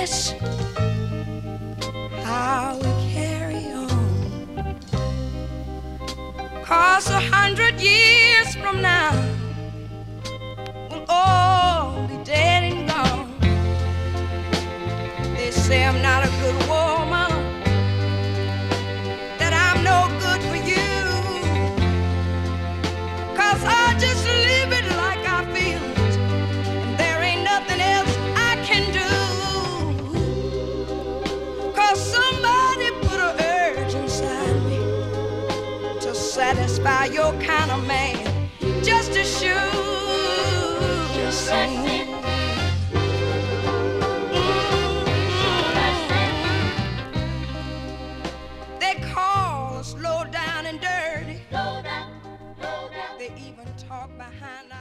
this how we carry on. 'Cause 100 years from now we'll all be dead and gone. They say I'm not a good woman, that I'm no good for you, 'cause I just live it like I feel it, and there ain't nothing else I can do. 'Cause somebody put an urge inside me to satisfy your kind of man, just to shoot and sing. They call us low down and dirty. Low down, low down. They even talk behind our